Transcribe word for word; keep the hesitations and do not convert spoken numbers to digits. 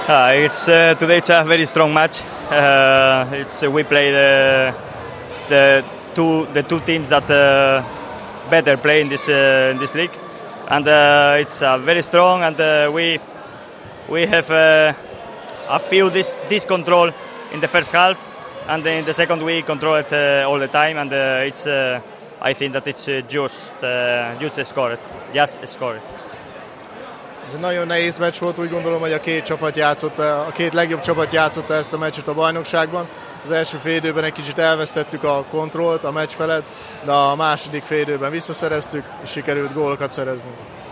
Uh, it's uh, today it's a very strong match. Uh, it's uh, we play the the two the two teams that uh, better play in this uh, in this league, and uh, it's uh, very strong. And uh, we we have uh, a few this this control in the first half, and in the second we control it uh, all the time. And uh, it's uh, I think that it's uh, just uh, just scored, just scored. Ez egy nagyon nehéz meccs volt, úgy gondolom, hogy a két csapat játszotta, a két legjobb csapat játszotta ezt a meccset a bajnokságban. Az első félidőben egy kicsit elvesztettük a kontrollt a meccs felett, de a második félidőben visszaszereztük, és sikerült gólokat szerezni.